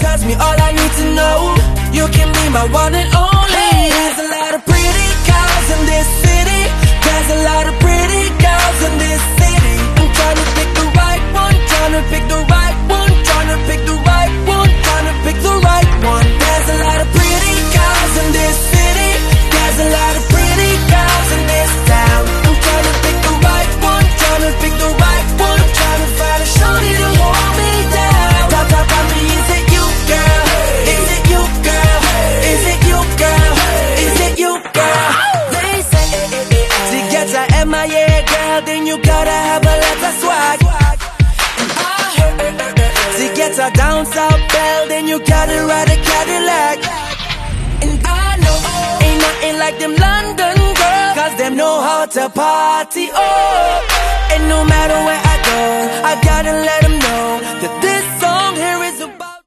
tells me all I need to know. You can be my one and only. There's a lot of pretty girls in this city. There's a lot of pretty girls in this city. I'm trying to pick the right one, trying to pick the right one, trying to pick the right one, trying to pick the right one. There's a lot of pretty girls in this city. There's a lot of pretty girls in this town. I'm trying to pick the right one, trying to pick the right one, trying to find a shorty to hold me down. Tell me, is it you, girl? Is it you, girl? Is it you, girl? Is it you, girl? They say to get to MIA, girl, then you gotta have a lot of swag. To get to down south, belle, then you gotta ride a Cadillac. And I know ain't nothing like them London girls, 'cause them know how to party, oh. And no matter where I go, I gotta let them know that